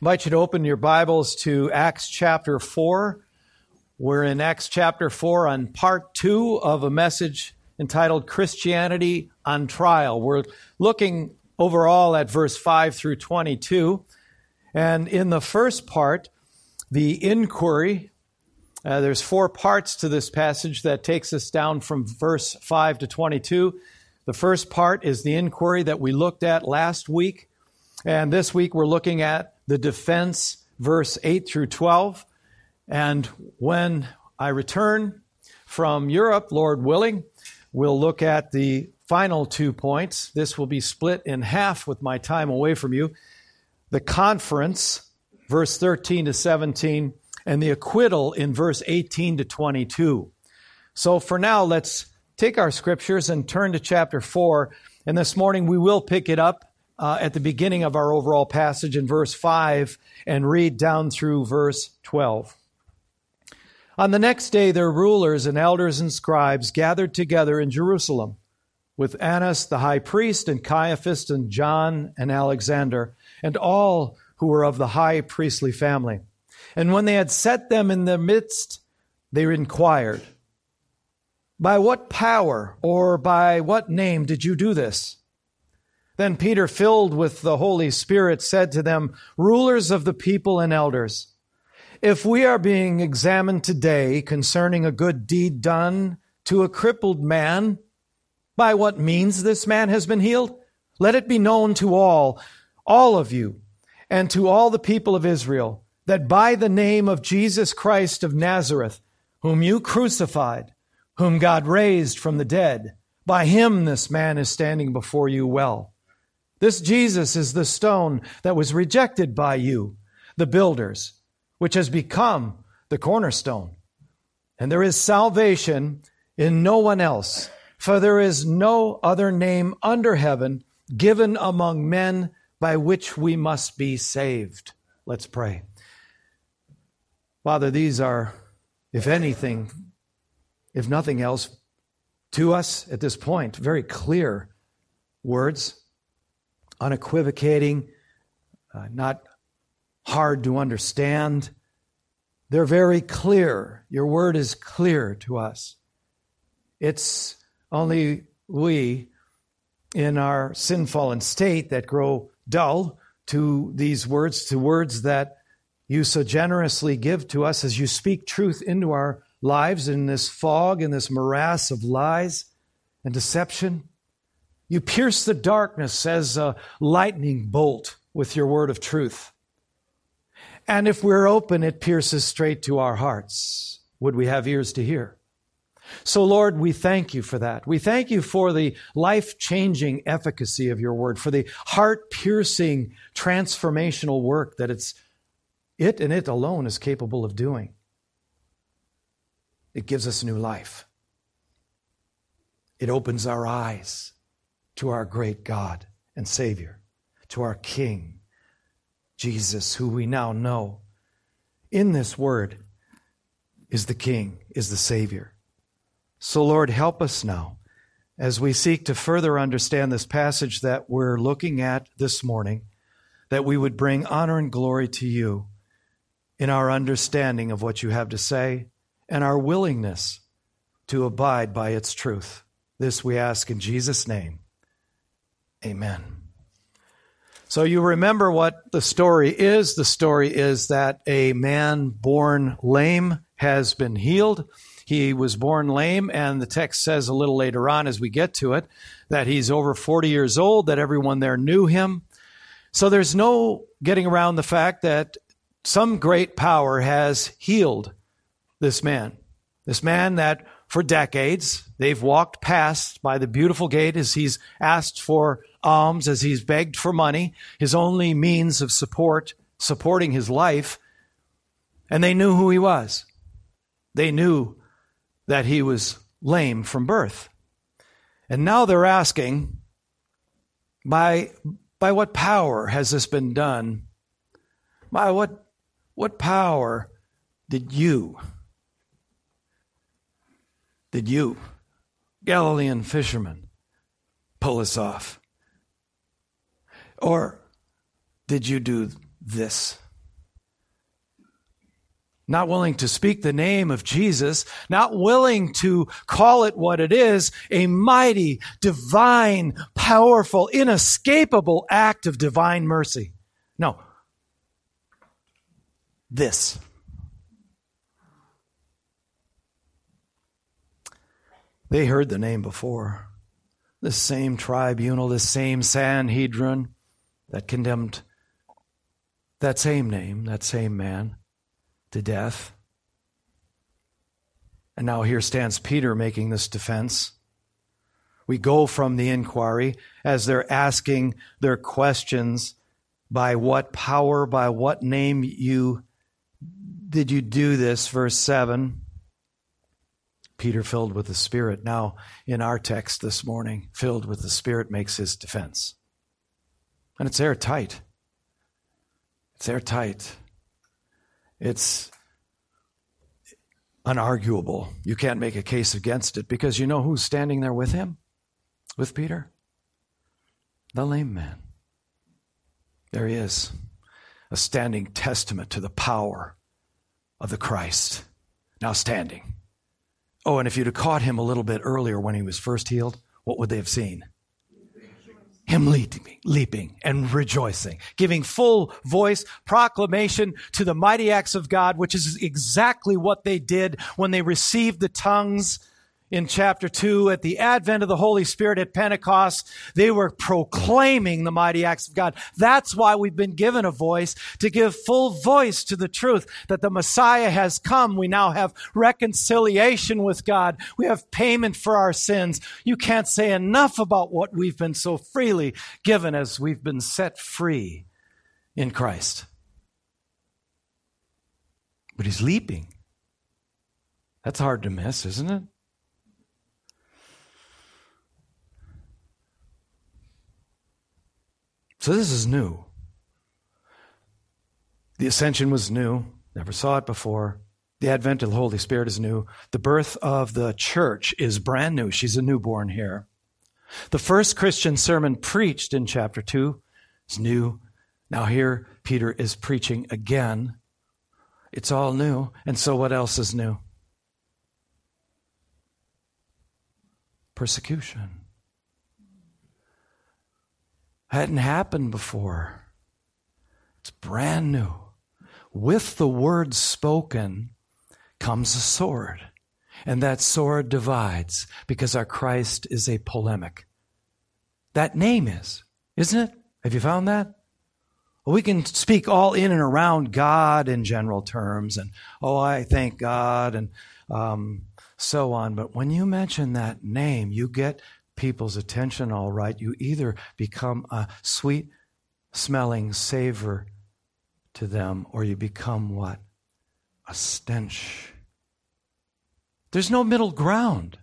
invite you to open your Bibles to Acts chapter 4. We're in Acts chapter 4 on part 2 of a message entitled Christianity on Trial. We're looking overall at verse 5 through 22. And in the first part, the inquiry, there's 4 parts to this passage that takes us down from verse 5 to 22. The first part is the inquiry that we looked at last week. And this week we're looking at the defense, verse 8 through 12. And when I return from Europe, Lord willing, we'll look at the final 2 points. This will be split in half with my time away from you. The conference, verse 13 to 17, and the acquittal in verse 18 to 22. So for now, let's take our scriptures and turn to chapter 4. And this morning we will pick it up at the beginning of our overall passage in verse 5 and read down through verse 12. On the next day, their rulers and elders and scribes gathered together in Jerusalem with Annas the high priest and Caiaphas and John and Alexander and all who were of the high priestly family. And when they had set them in their midst, they inquired, "By what power or by what name did you do this?" Then Peter, filled with the Holy Spirit, said to them, "Rulers of the people and elders, if we are being examined today concerning a good deed done to a crippled man, by what means this man has been healed, let it be known to all of you, and to all the people of Israel, that by the name of Jesus Christ of Nazareth, whom you crucified, whom God raised from the dead, by him this man is standing before you well. This Jesus is the stone that was rejected by you, the builders, which has become the cornerstone. And there is salvation in no one else, for there is no other name under heaven given among men by which we must be saved." Let's pray. Father, these are, if anything, if nothing else, to us at this point, very clear words, unequivocating, not hard to understand. They're very clear. Your word is clear to us. It's only we in our sin-fallen state that grow dull to these words, to words that you so generously give to us as you speak truth into our lives in this fog, in this morass of lies and deception. You pierce the darkness as a lightning bolt with your word of truth. And if we're open, it pierces straight to our hearts. Would we have ears to hear? So, Lord, we thank you for that. We thank you for the life-changing efficacy of your word, for the heart-piercing transformational work that it and it alone is capable of doing. It gives us new life. It opens our eyes to our great God and Savior, to our King, Jesus, who we now know. In this word is the King, is the Savior. So, Lord, help us now as we seek to further understand this passage that we're looking at this morning, that we would bring honor and glory to you in our understanding of what you have to say and our willingness to abide by its truth. This we ask in Jesus' name. Amen. So you remember what the story is. The story is that a man born lame has been healed. He was born lame, and the text says a little later on as we get to it that he's over 40 years old, that everyone there knew him. So there's no getting around the fact that some great power has healed this man. This man that for decades they've walked past by the beautiful gate as he's asked for alms, as he's begged for money, his only means of supporting his life. And they knew who he was. They knew that he was lame from birth. And now they're asking, by what power has this been done? By what power did you, Galilean fishermen, pull us off? Or did you do this? not willing to speak the name of Jesus, not willing to call it what it is, a mighty, divine, powerful, inescapable act of divine mercy. No. This. They heard the name before. This same tribunal, this same Sanhedrin that condemned that same name, that same man, to death. And now here stands Peter making this defense. We go from the inquiry as they're asking their questions, by what power, by what name did you do this? Verse 7. Peter, filled with the Spirit. Now, in our text this morning, filled with the Spirit makes his defense. And it's airtight. It's airtight. It's unarguable. You can't make a case against it because you know who's standing there with him? With Peter? The lame man. There he is, a standing testament to the power of the Christ. Now standing. Oh, and if you'd have caught him a little bit earlier when he was first healed, what would they have seen? Him leaping and rejoicing, giving full voice proclamation to the mighty acts of God, which is exactly what they did when they received the tongues in chapter 2. At the advent of the Holy Spirit at Pentecost, they were proclaiming the mighty acts of God. That's why we've been given a voice, to give full voice to the truth that the Messiah has come. We now have reconciliation with God. We have payment for our sins. You can't say enough about what we've been so freely given as we've been set free in Christ. But he's leaping. That's hard to miss, isn't it? So this is new. The ascension was new. Never saw it before. The advent of the Holy Spirit is new. The birth of the church is brand new. She's a newborn here. The first Christian sermon preached in chapter 2 is new. Now here, Peter is preaching again. It's all new. And so what else is new? Persecution. Hadn't happened before. It's brand new. With the word spoken comes a sword. And that sword divides because our Christ is a polemic. That name is, isn't it? Have you found that? Well, we can speak all in and around God in general terms and, I thank God and so on. But when you mention that name, you get people's attention, all right. You either become a sweet-smelling savor to them, or you become what? A stench. There's no middle ground.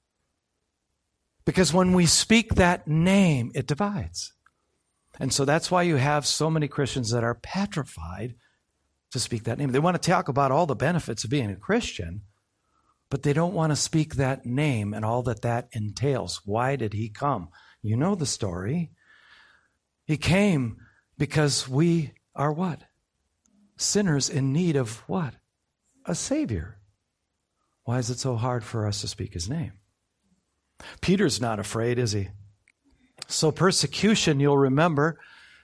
Because when we speak that name, it divides. And so that's why you have so many Christians that are petrified to speak that name. They want to talk about all the benefits of being a Christian, but they don't want to speak that name and all that that entails. Why did he come? You know the story. He came because we are what? Sinners in need of what? A Savior. Why is it so hard for us to speak his name? Peter's not afraid, is he? So persecution, you'll remember,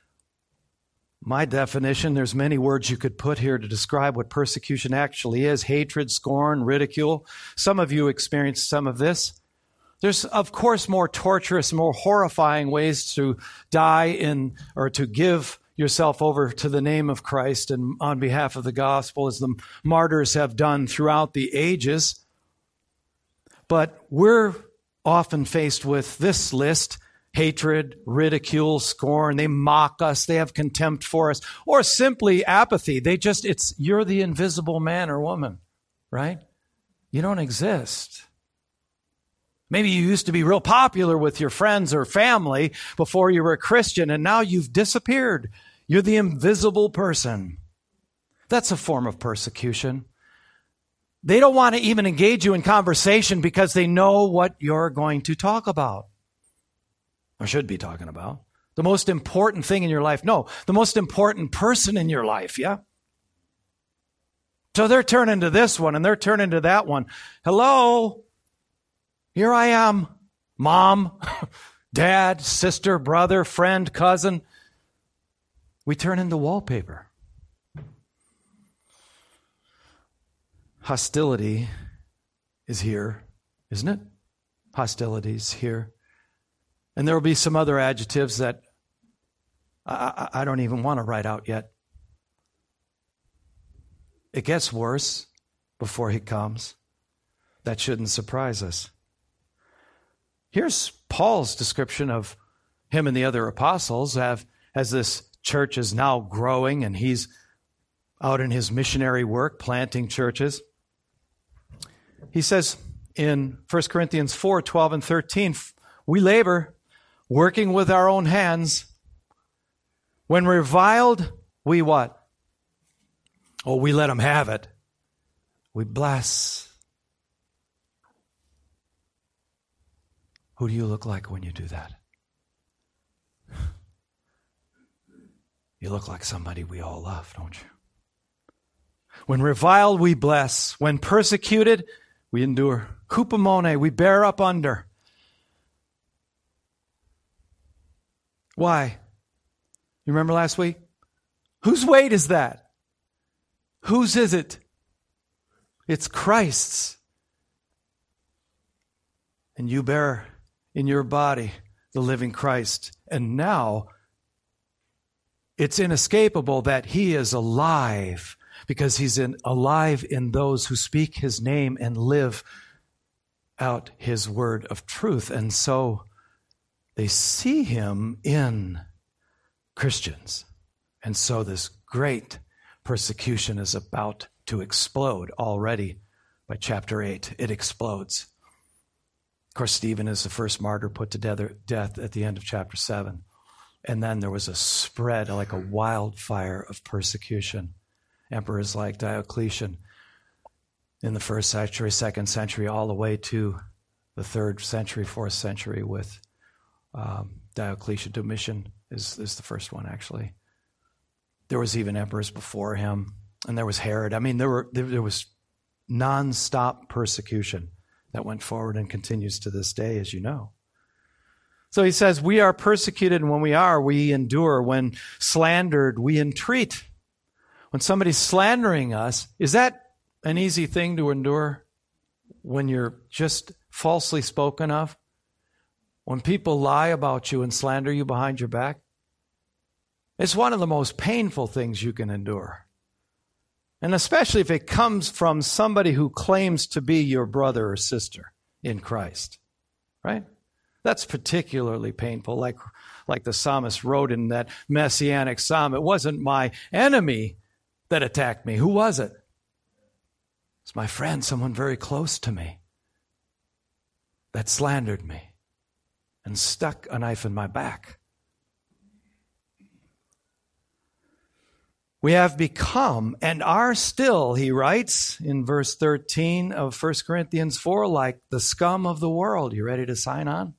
my definition, there's many words you could put here to describe what persecution actually is. Hatred, scorn, ridicule. Some of you experienced some of this. There's, of course, more torturous, more horrifying ways to die in or to give yourself over to the name of Christ and on behalf of the gospel, as the martyrs have done throughout the ages. But we're often faced with this list: hatred, ridicule, scorn. They mock us. They have contempt for us. Or simply apathy. You're the invisible man or woman, right? You don't exist. Maybe you used to be real popular with your friends or family before you were a Christian, and now you've disappeared. You're the invisible person. That's a form of persecution. They don't want to even engage you in conversation because they know what you're going to talk about. Or should be talking about. The most important thing in your life. No, the most important person in your life, yeah? So they're turning to this one and they're turning to that one. Hello, here I am, mom, dad, sister, brother, friend, cousin. We turn into wallpaper. Hostility is here, isn't it? Hostility is here. And there will be some other adjectives that I don't even want to write out yet. It gets worse before he comes. That shouldn't surprise us. Here's Paul's description of him and the other apostles as this church is now growing and he's out in his missionary work, planting churches. He says in 1 Corinthians 4, 12 and 13, we labor, working with our own hands. When reviled, we what? Oh, we let them have it. We bless. Who do you look like when you do that? You look like somebody we all love, don't you? When reviled, we bless. When persecuted, we endure. Hupomone, we bear up under. Why? You remember last week? Whose weight is that? Whose is it? It's Christ's. And you bear in your body the living Christ. And now it's inescapable that he is alive because he's alive in those who speak his name and live out his word of truth. And so they see him in Christians. And so this great persecution is about to explode already by chapter 8. It explodes. Of course, Stephen is the first martyr put to death at the end of chapter 7. And then there was a spread like a wildfire of persecution. Emperors like Diocletian in the 1st century, 2nd century, all the way to the 3rd century, 4th century with Diocletian. Domitian is the first one, actually. There was even emperors before him, and there was Herod. I mean, there was nonstop persecution that went forward and continues to this day, as you know. So he says, we are persecuted, and when we endure. When slandered, we entreat. When somebody's slandering us, is that an easy thing to endure when you're just falsely spoken of? When people lie about you and slander you behind your back? It's one of the most painful things you can endure. And especially if it comes from somebody who claims to be your brother or sister in Christ, right? That's particularly painful, like the psalmist wrote in that messianic psalm. It wasn't my enemy that attacked me. Who was it? It's my friend, someone very close to me, that slandered me and stuck a knife in my back. We have become and are still, he writes in verse 13 of 1 Corinthians 4, like the scum of the world. You ready to sign on?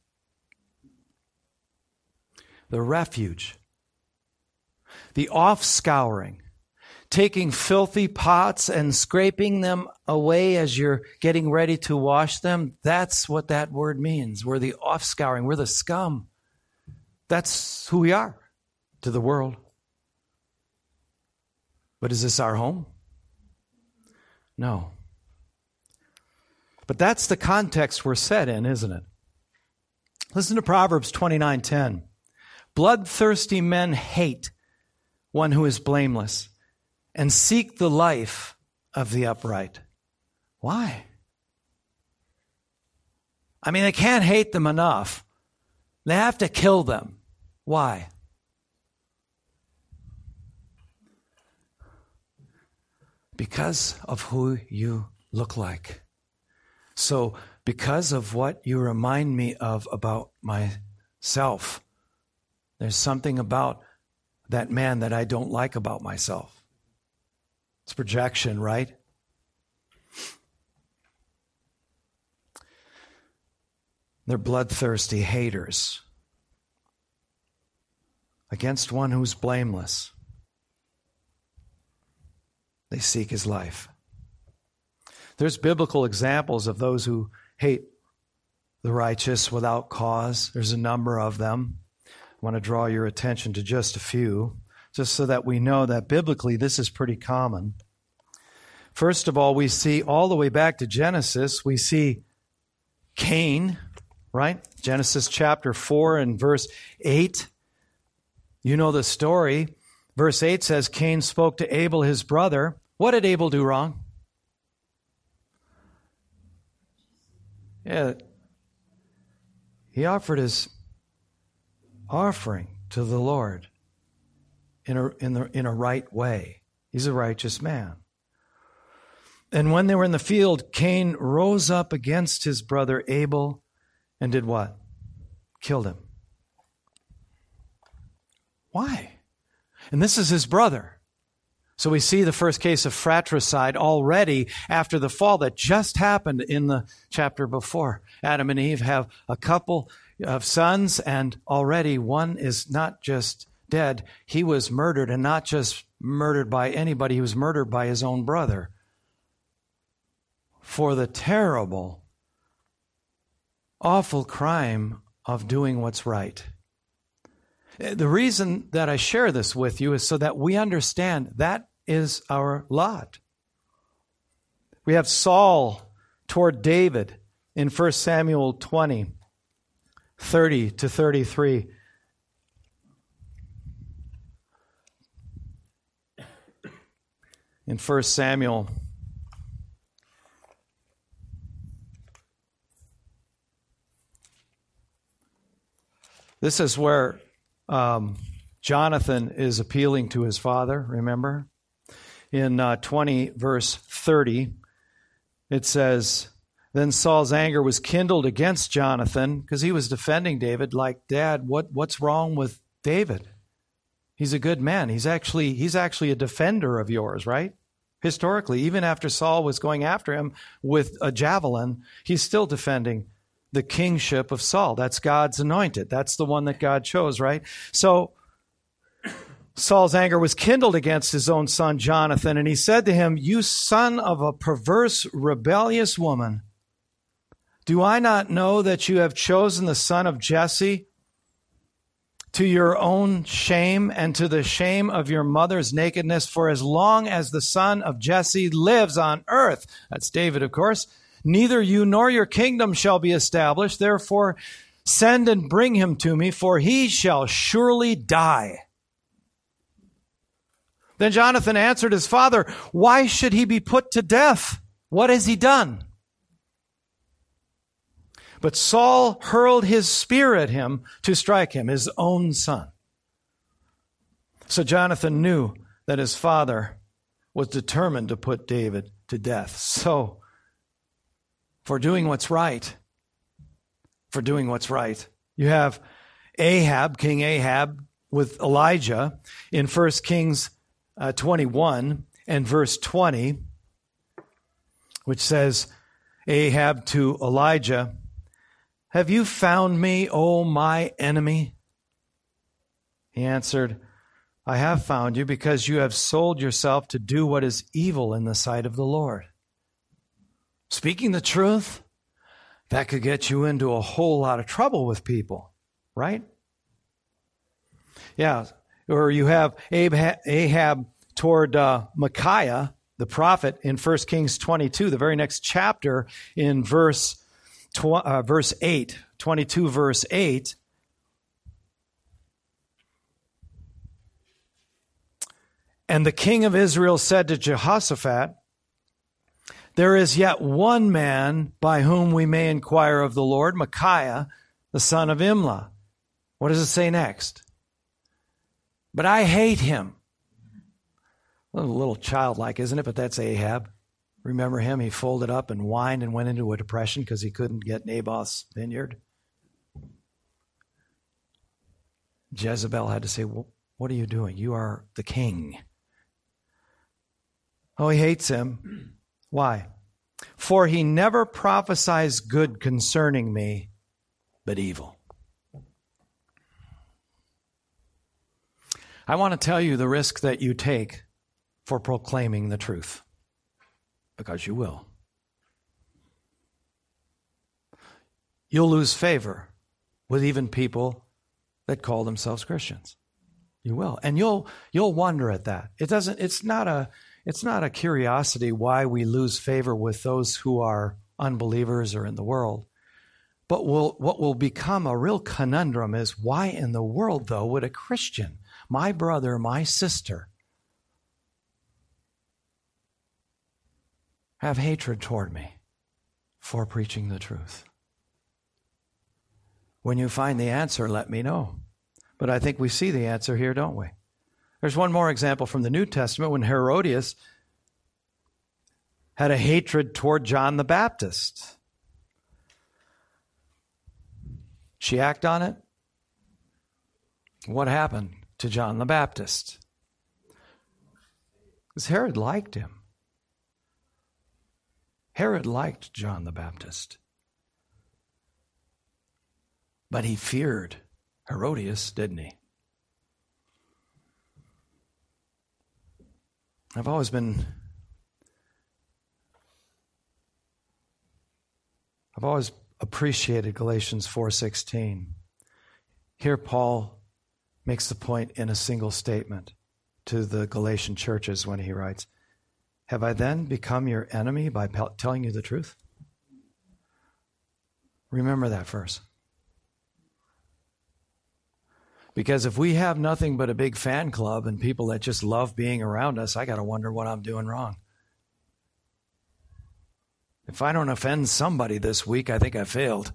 The refuge, the off-scouring, taking filthy pots and scraping them away as you're getting ready to wash them. That's what that word means. We're the off-scouring. We're the scum. That's who we are to the world. But is this our home? No. But that's the context we're set in, isn't it? Listen to Proverbs 29:10. Bloodthirsty men hate one who is blameless and seek the life of the upright. Why? I mean, they can't hate them enough. They have to kill them. Why? Because of who you look like. So, because of what you remind me of about myself, there's something about that man that I don't like about myself. It's projection, right? They're bloodthirsty haters against one who's blameless. They seek his life. There's biblical examples of those who hate the righteous without cause. There's a number of them. I want to draw your attention to just a few, just so that we know that biblically this is pretty common. First of all, we see all the way back to Genesis, we see Cain, right? Genesis chapter 4 and verse 8. You know the story. Verse 8 says, Cain spoke to Abel, his brother. What did Abel do wrong? Yeah, he offered his offering to the Lord in a right way. He's a righteous man. And when they were in the field, Cain rose up against his brother Abel and did what? Killed him. Why? And this is his brother. So we see the first case of fratricide already after the fall that just happened in the chapter before. Adam and Eve have a couple of sons, and already one is not just dead, he was murdered, and not just murdered by anybody, he was murdered by his own brother for the terrible, awful crime of doing what's right. The reason that I share this with you is so that we understand that is our lot. We have Saul toward David in 1 Samuel 20, 30 to 33. In 1 Samuel, this is where Jonathan is appealing to his father, remember? In 20, verse 30, it says, Then Saul's anger was kindled against Jonathan because he was defending David like, Dad, what's wrong with David? He's a good man. He's actually a defender of yours, right? Historically, even after Saul was going after him with a javelin, he's still defending the kingship of Saul. That's God's anointed. That's the one that God chose, right? So Saul's anger was kindled against his own son Jonathan, and he said to him, You son of a perverse, rebellious woman, do I not know that you have chosen the son of Jesse to your own shame and to the shame of your mother's nakedness? For as long as the son of Jesse lives on earth, that's David, of course, neither you nor your kingdom shall be established. Therefore, send and bring him to me, for he shall surely die. Then Jonathan answered his father, Why should he be put to death? What has he done? But Saul hurled his spear at him to strike him, his own son. So Jonathan knew that his father was determined to put David to death. So, for doing what's right, you have Ahab, King Ahab, with Elijah in 1 Kings 21 and verse 20, which says, Ahab to Elijah, Have you found me, O my enemy? He answered, I have found you because you have sold yourself to do what is evil in the sight of the Lord. Speaking the truth, that could get you into a whole lot of trouble with people, right? Yeah, or you have Ahab toward Micaiah, the prophet, in 1 Kings 22, the very next chapter, in verse 8, 22 verse 8. And the king of Israel said to Jehoshaphat, There is yet one man by whom we may inquire of the Lord, Micaiah, the son of Imlah. What does it say next? But I hate him. A little childlike, isn't it? But that's Ahab. Remember him? He folded up and whined and went into a depression because he couldn't get Naboth's vineyard. Jezebel had to say, well, what are you doing? You are the king. Oh, he hates him. Why? For he never prophesies good concerning me, but evil. I want to tell you the risk that you take for proclaiming the truth, because you will. you'll lose favor with even people that call themselves Christians. You will. And you'll wonder at that. It's not a curiosity why we lose favor with those who are unbelievers or in the world. But what will become a real conundrum is, why in the world, though, would a Christian, my brother, my sister, have hatred toward me for preaching the truth? When you find the answer, let me know. But I think we see the answer here, don't we? There's one more example from the New Testament when Herodias had a hatred toward John the Baptist. She acted on it. What happened to John the Baptist? Because Herod liked him. Herod liked John the Baptist. But he feared Herodias, didn't he? I've always appreciated Galatians 4:16. Here Paul makes the point in a single statement to the Galatian churches when he writes, "Have I then become your enemy by telling you the truth?" Remember that verse. Because if we have nothing but a big fan club and people that just love being around us, I got to wonder what I'm doing wrong. If I don't offend somebody this week, I think I failed.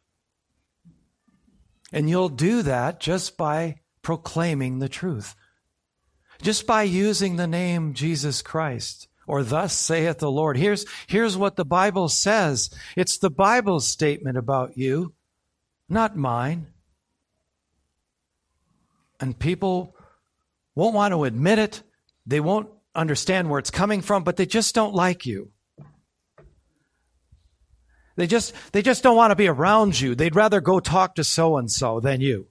And you'll do that just by proclaiming the truth. Just by using the name Jesus Christ, or thus saith the Lord. Here's what the Bible says. It's the Bible's statement about you, not mine. And people won't want to admit it. They won't understand where it's coming from, but they just don't like you. They just don't want to be around you. They'd rather go talk to so-and-so than you.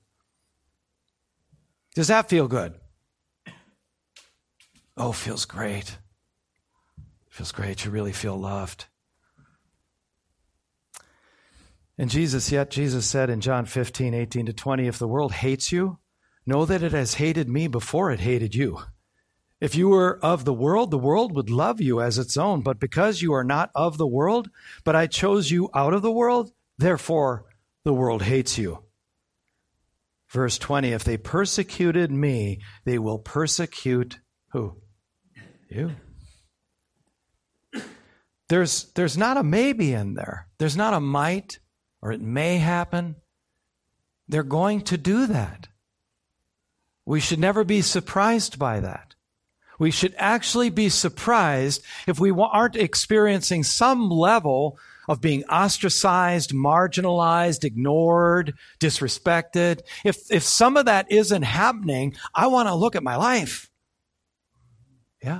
Does that feel good? Oh, feels great. Feels great. You really feel loved. And Jesus said in John 15:18-20, if the world hates you, know that it has hated me before it hated you. If you were of the world would love you as its own. But because you are not of the world, but I chose you out of the world, therefore the world hates you. Verse 20, if they persecuted me, they will persecute who? You. There's not a maybe in there. There's not a might, or it may happen. They're going to do that. We should never be surprised by that. We should actually be surprised if we aren't experiencing some level of being ostracized, marginalized, ignored, disrespected. If some of that isn't happening, I want to look at my life. Yeah.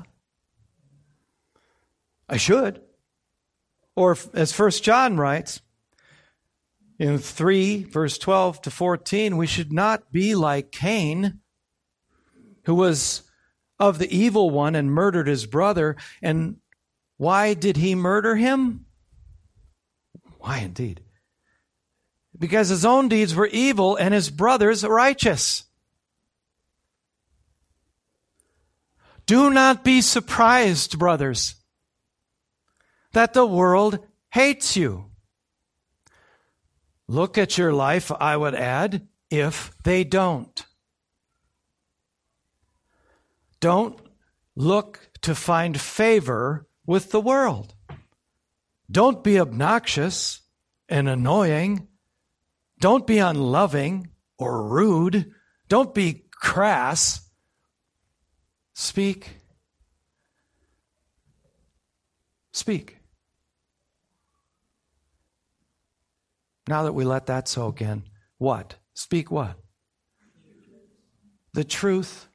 I should. Or as 1 John writes, in 3, verse 12-14, we should not be like Cain, who was of the evil one and murdered his brother. And why did he murder him? Why indeed? Because his own deeds were evil and his brother's righteous. Do not be surprised, brothers, that the world hates you. Look at your life, I would add, if they don't. Don't look to find favor with the world. Don't be obnoxious and annoying. Don't be unloving or rude. Don't be crass. Speak. Speak. Now that we let that soak in, what? Speak what? The truth.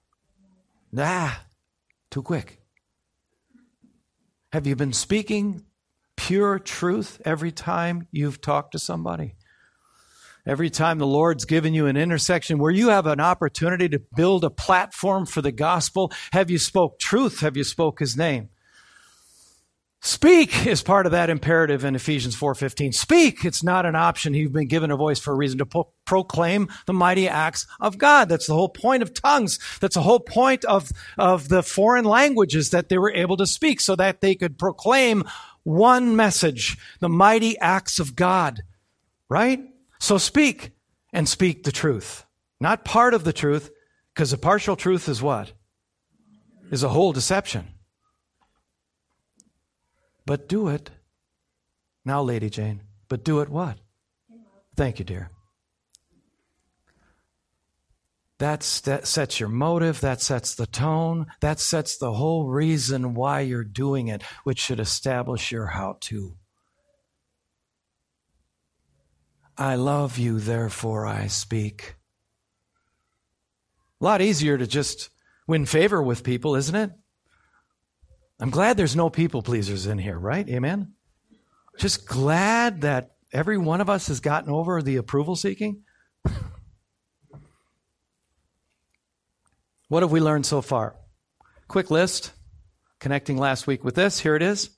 Too quick. Have you been speaking pure truth every time you've talked to somebody? Every time the Lord's given you an intersection where you have an opportunity to build a platform for the gospel, have you spoke truth? Have you spoke His name? Speak is part of that imperative in Ephesians 4:15. Speak. It's not an option. You've been given a voice for a reason to proclaim the mighty acts of God. That's the whole point of tongues. That's the whole point of the foreign languages that they were able to speak so that they could proclaim one message, the mighty acts of God. Right? So speak and speak the truth. Not part of the truth, because a partial truth is what? Is a whole deception. But do it. Now, Lady Jane, but do it what? Thank you, dear. That sets your motive. That sets the tone. That sets the whole reason why you're doing it, which should establish your how-to. I love you, therefore I speak. A lot easier to just win favor with people, isn't it? I'm glad there's no people pleasers in here, right? Amen? Just glad that every one of us has gotten over the approval seeking. What have we learned so far? Quick list, connecting last week with this. Here it is.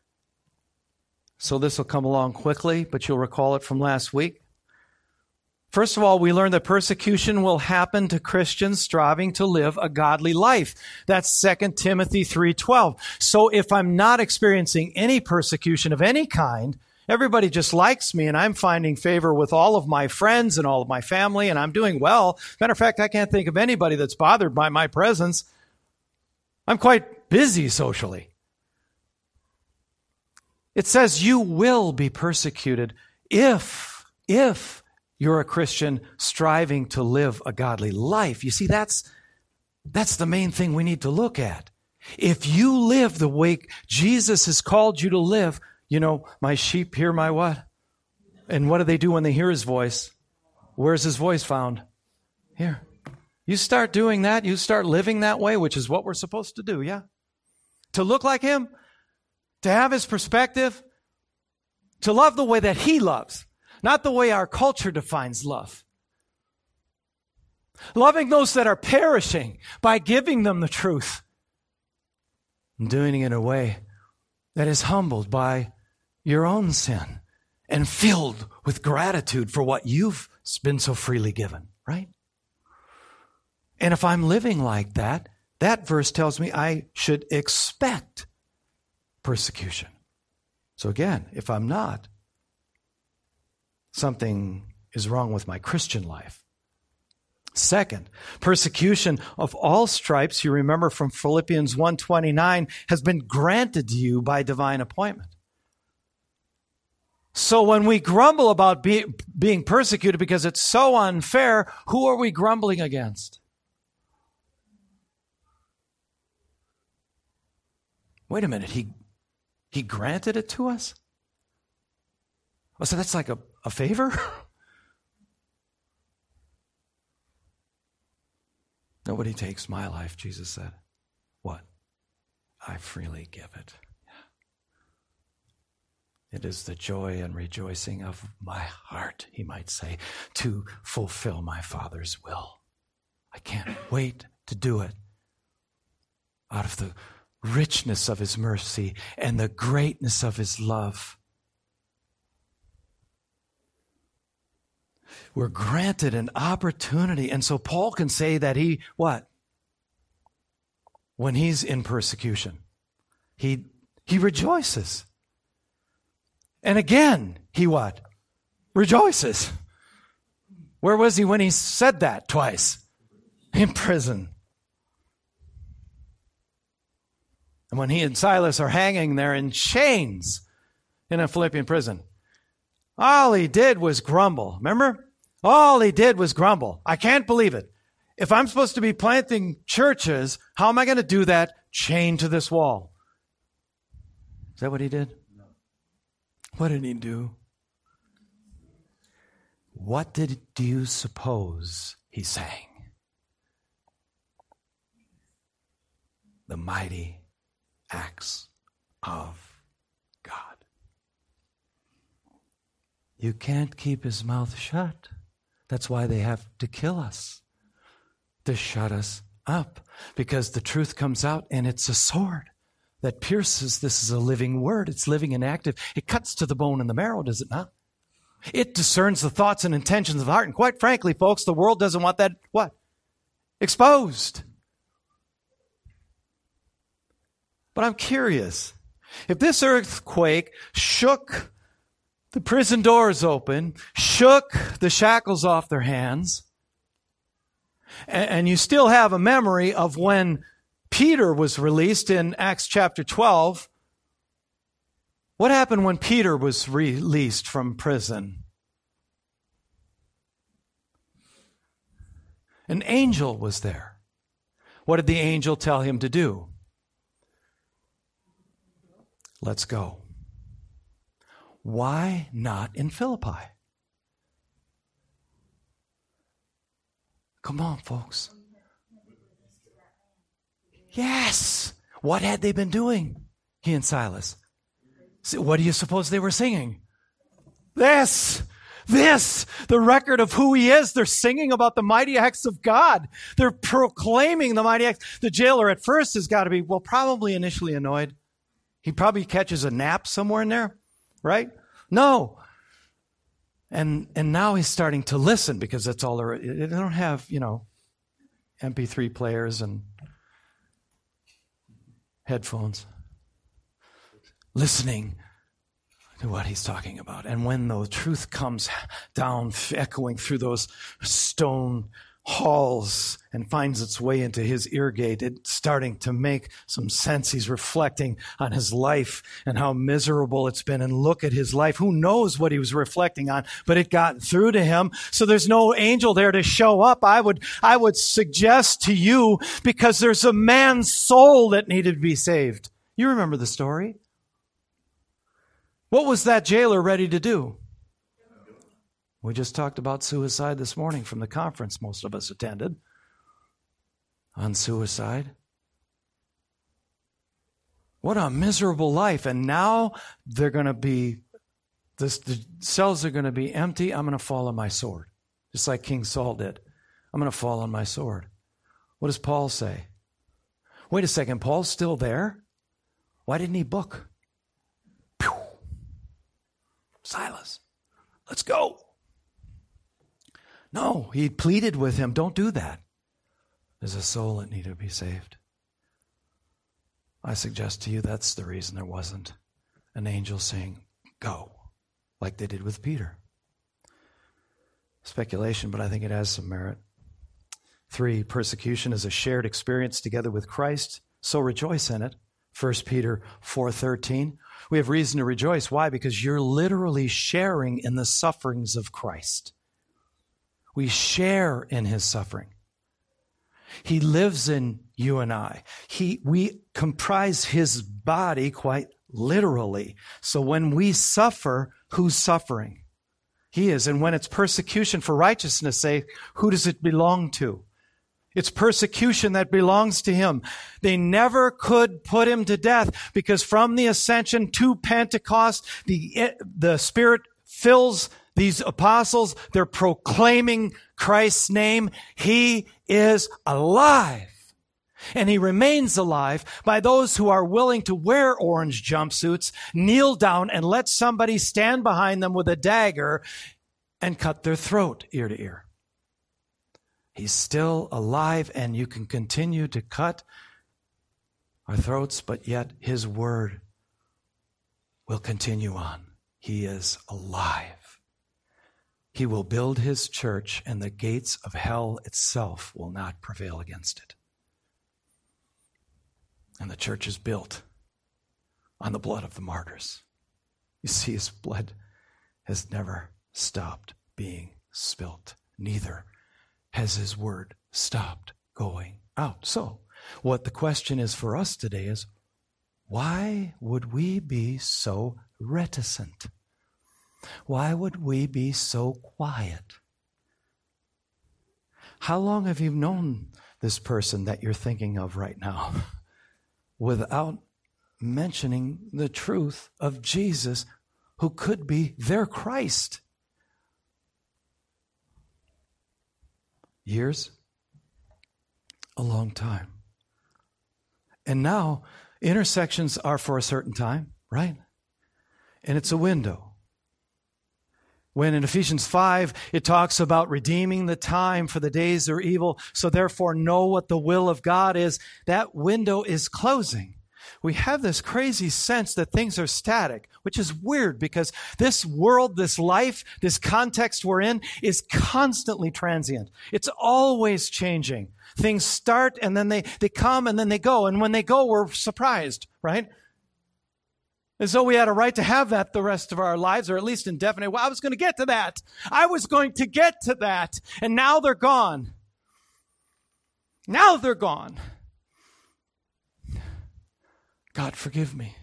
So this will come along quickly, but you'll recall it from last week. First of all, we learned that persecution will happen to Christians striving to live a godly life. That's 2 Timothy 3:12. So if I'm not experiencing any persecution of any kind, everybody just likes me and I'm finding favor with all of my friends and all of my family and I'm doing well. Matter of fact, I can't think of anybody that's bothered by my presence. I'm quite busy socially. It says you will be persecuted if you're a Christian striving to live a godly life. You see, that's the main thing we need to look at. If you live the way Jesus has called you to live, you know, my sheep hear my what? And what do they do when they hear his voice? Where's his voice found? Here. You start doing that, you start living that way, which is what we're supposed to do, yeah? To look like him, to have his perspective, to love the way that he loves. Not the way our culture defines love. Loving those that are perishing by giving them the truth. And doing it in a way that is humbled by your own sin and filled with gratitude for what you've been so freely given, right? And if I'm living like that, that verse tells me I should expect persecution. So again, if I'm not, something is wrong with my Christian life. Second, persecution of all stripes, you remember from Philippians 1:29, has been granted to you by divine appointment. So when we grumble about being persecuted because it's so unfair, who are we grumbling against? Wait a minute, he granted it to us? Oh, so that's like a favor? Nobody takes my life, Jesus said. What? I freely give it. It is the joy and rejoicing of my heart, he might say, to fulfill my Father's will. I can't wait to do it out of the richness of his mercy and the greatness of his love. We're granted an opportunity. And so Paul can say that he, what? When he's in persecution, he rejoices. And again, he what? Rejoices. Where was he when he said that twice? In prison. And when he and Silas are hanging there in chains in a Philippian prison, all he did was grumble. Remember? All he did was grumble. I can't believe it. If I'm supposed to be planting churches, how am I going to do that chained to this wall? Is that what he did? No. What did he do? What do you suppose he sang? The mighty acts of God. You can't keep his mouth shut. That's why they have to kill us, to shut us up, because the truth comes out and it's a sword. that pierces. This is a living word. It's living and active. It cuts to the bone and the marrow, does it not? It discerns the thoughts and intentions of the heart. And quite frankly, folks, the world doesn't want that, what? Exposed. But I'm curious. If this earthquake shook the prison doors open, shook the shackles off their hands, and you still have a memory of when Peter was released in Acts chapter 12, what happened when Peter was released from prison? An angel was there. What did the angel tell him to do? Let's go. Why not in Philippi? Come on, folks. Yes. What had they been doing, he and Silas? What do you suppose they were singing? This, the record of who he is. They're singing about the mighty acts of God. They're proclaiming the mighty acts. The jailer at first has got to be, probably initially annoyed. He probably catches a nap somewhere in there, right? No. And now he's starting to listen because that's all they don't have, MP3 players and headphones. Listening to what he's talking about. And when the truth comes down, echoing through those stone halls and finds its way into his ear gate, it's starting to make some sense. He's reflecting on his life and how miserable it's been. And look at his life. Who knows what he was reflecting on, but it got through to him. So there's no angel there to show up. I would suggest to you, because there's a man's soul that needed to be saved. You remember the story? What was that jailer ready to do? We just talked about suicide this morning from the conference most of us attended on suicide. What a miserable life. And now they're going to be, the cells are going to be empty. I'm going to fall on my sword, just like King Saul did. I'm going to fall on my sword. What does Paul say? Wait a second, Paul's still there? Why didn't he book? Pew. Silas, let's go. No, he pleaded with him, don't do that. There's a soul that needed to be saved. I suggest to you that's the reason there wasn't an angel saying, go, like they did with Peter. Speculation, but I think it has some merit. 3, persecution is a shared experience together with Christ, so rejoice in it. 1 Peter 4:13. We have reason to rejoice. Why? Because you're literally sharing in the sufferings of Christ. We share in his suffering. He lives in you and I. We comprise his body quite literally. So when we suffer, who's suffering? He is. And when it's persecution for righteousness' sake, who does it belong to? It's persecution that belongs to him. They never could put him to death because from the ascension to Pentecost, the Spirit fills these apostles. They're proclaiming Christ's name. He is alive. And he remains alive by those who are willing to wear orange jumpsuits, kneel down, and let somebody stand behind them with a dagger and cut their throat ear to ear. He's still alive, and you can continue to cut our throats, but yet his word will continue on. He is alive. He will build his church, and the gates of hell itself will not prevail against it. And the church is built on the blood of the martyrs. You see, his blood has never stopped being spilt. Neither has his word stopped going out. So, what the question is for us today is, why would we be so reticent? Why would we be so quiet? How long have you known this person that you're thinking of right now without mentioning the truth of Jesus, who could be their Christ? Years? A long time. And now Intersections are for a certain time, right? And it's a window. When in Ephesians 5, it talks about redeeming the time, for the days are evil, so therefore know what the will of God is, that window is closing. We have this crazy sense that things are static, which is weird because this world, this life, this context we're in is constantly transient. It's always changing. Things start and then they come and then they go. And when they go, we're surprised, right? As though we had a right to have that the rest of our lives, or at least indefinite. Well, I was going to get to that. I was going to get to that. And now they're gone. Now they're gone. God, forgive me.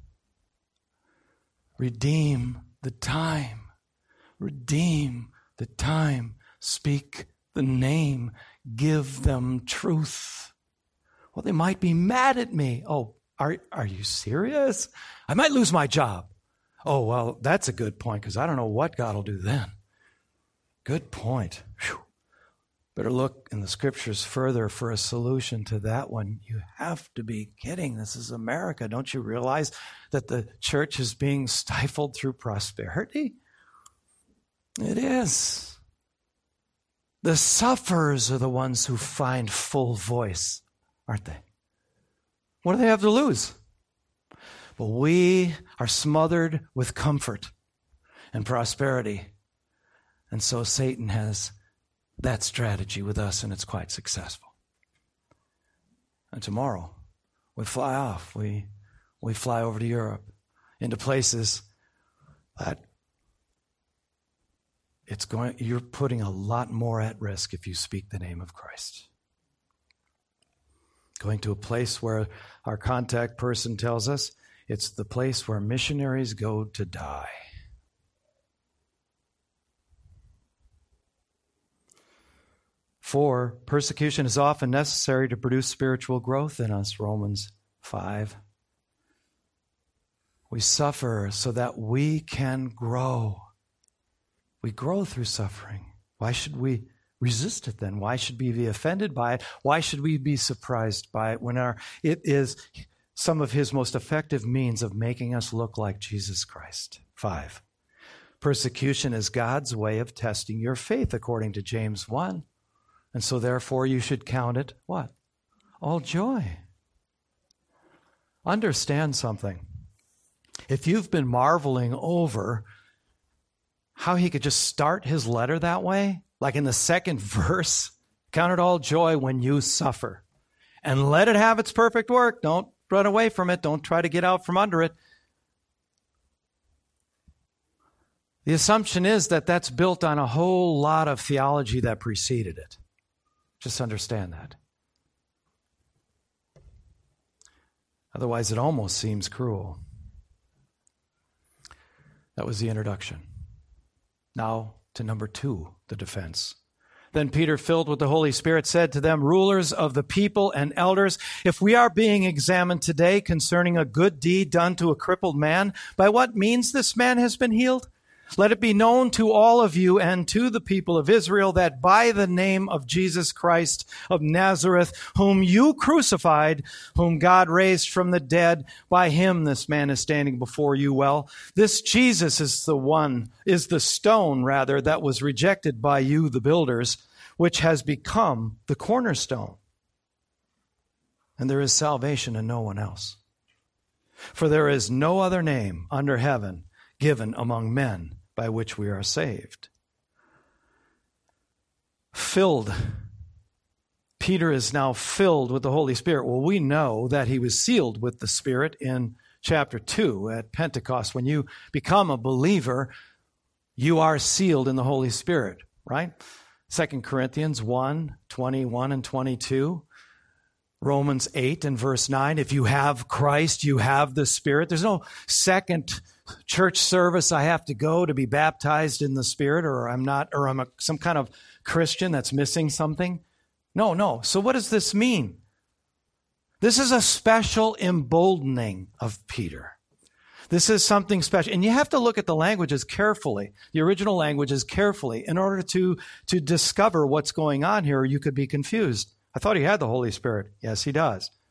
Redeem the time. Redeem the time. Speak the name. Give them truth. Well, they might be mad at me. Oh, are you serious? I might lose my job. Oh, well, that's a good point because I don't know what God will do then. Good point. Whew. Better look in the scriptures further for a solution to that one. You have to be kidding. This is America. Don't you realize that the church is being stifled through prosperity? It is. The sufferers are the ones who find full voice, aren't they? What do they have to lose? Well, we are smothered with comfort and prosperity. And so Satan has that strategy with us, and it's quite successful. And tomorrow, we fly off. We fly over to Europe, into places that you're putting a lot more at risk if you speak the name of Christ. Going to a place where our contact person tells us it's the place where missionaries go to die. For persecution is often necessary to produce spiritual growth in us, Romans 5. We suffer so that we can grow. We grow through suffering. Why should we resist it then? Why should we be offended by it? Why should we be surprised by it when it is some of his most effective means of making us look like Jesus Christ? 5. Persecution is God's way of testing your faith, according to James 1. And so therefore you should count it, what? All joy. Understand something. If you've been marveling over how he could just start his letter that way, like in the second verse, count it all joy when you suffer. And let it have its perfect work. Don't run away from it. Don't try to get out from under it. The assumption is that that's built on a whole lot of theology that preceded it. Just understand that. Otherwise, it almost seems cruel. That was the introduction. Now to number 2, the defense. Then Peter, filled with the Holy Spirit, said to them, rulers of the people and elders, if we are being examined today concerning a good deed done to a crippled man, by what means this man has been healed? Let it be known to all of you and to the people of Israel that by the name of Jesus Christ of Nazareth, whom you crucified, whom God raised from the dead, by him this man is standing before you well. This Jesus is the stone that was rejected by you, the builders, which has become the cornerstone. And there is salvation in no one else. For there is no other name under heaven given among men by which we are saved. Filled. Peter is now filled with the Holy Spirit. Well, we know that he was sealed with the Spirit in chapter 2 at Pentecost. When you become a believer, you are sealed in the Holy Spirit, right? 2 Corinthians 1, 21 and 22. Romans 8 and verse 9. If you have Christ, you have the Spirit. There's no second church service I have to go to be baptized in the Spirit, or I'm some kind of Christian that's missing something. No. So what does this mean? This is a special emboldening of Peter. This is something special. And you have to look at the languages carefully, the original languages carefully, in order to discover what's going on here, or you could be confused. I thought he had the Holy Spirit. Yes, he does.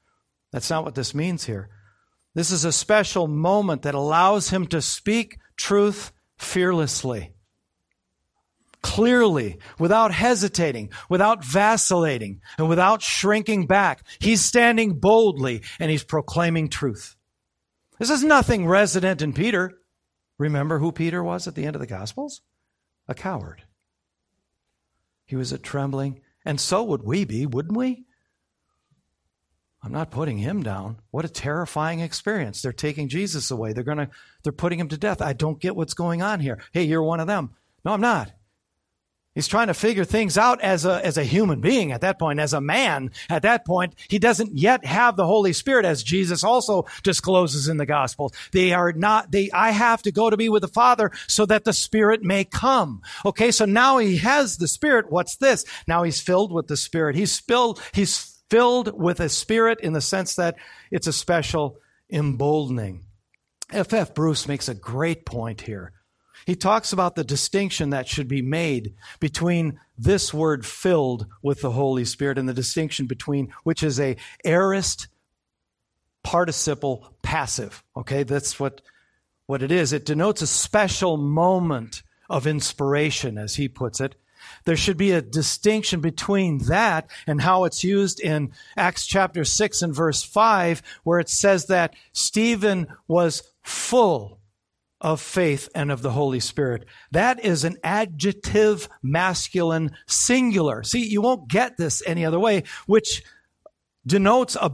That's not what this means here. This is a special moment that allows him to speak truth fearlessly, clearly, without hesitating, without vacillating, and without shrinking back. He's standing boldly and he's proclaiming truth. This is nothing resident in Peter. Remember who Peter was at the end of the Gospels? A coward. He was a trembling, and so would we be, wouldn't we? I'm not putting him down. What a terrifying experience. They're taking Jesus away. They're putting him to death. I don't get what's going on here. Hey, you're one of them. No, I'm not. He's trying to figure things out as a human being at that point, as a man at that point. He doesn't yet have the Holy Spirit, as Jesus also discloses in the Gospels. I have to go to be with the Father so that the Spirit may come. Okay, so now he has the Spirit. What's this? Now he's filled with the Spirit. He's filled with a Spirit in the sense that it's a special emboldening. F.F. Bruce makes a great point here. He talks about the distinction that should be made between this word filled with the Holy Spirit and the distinction between, which is a aorist participle passive. Okay, that's what it is. It denotes a special moment of inspiration, as he puts it. There should be a distinction between that and how it's used in Acts chapter 6 and verse 5, where it says that Stephen was full of faith and of the Holy Spirit. That is an adjective masculine singular. See, you won't get this any other way, which denotes an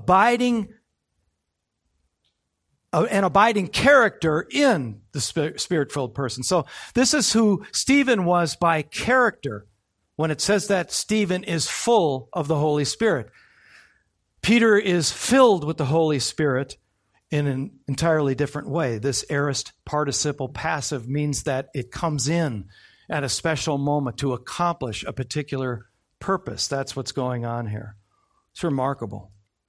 abiding character in the Spirit-filled person. So this is who Stephen was by character when it says that Stephen is full of the Holy Spirit. Peter is filled with the Holy Spirit in an entirely different way. This aorist participle passive means that it comes in at a special moment to accomplish a particular purpose. That's what's going on here. It's remarkable.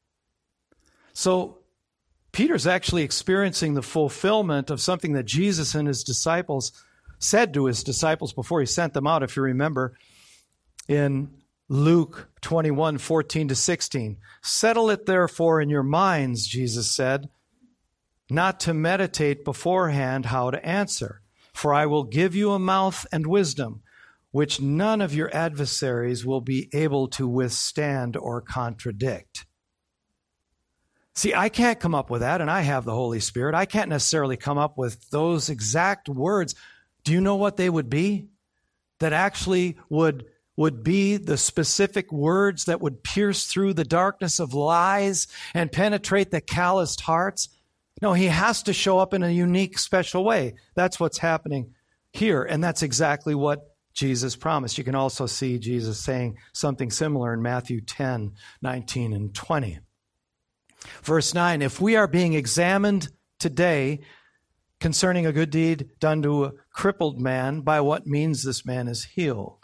So Peter's actually experiencing the fulfillment of something that Jesus and his disciples said to his disciples before he sent them out, if you remember, in Luke 21:14-16. Settle it therefore in your minds, Jesus said, not to meditate beforehand how to answer. For I will give you a mouth and wisdom, which none of your adversaries will be able to withstand or contradict. See, I can't come up with that, and I have the Holy Spirit. I can't necessarily come up with those exact words. Do you know what they would be? That actually would be the specific words that would pierce through the darkness of lies and penetrate the calloused hearts? No, he has to show up in a unique, special way. That's what's happening here, and that's exactly what Jesus promised. You can also see Jesus saying something similar in Matthew 10:19 and 20. Verse 9, if we are being examined today concerning a good deed done to a crippled man, by what means this man is healed.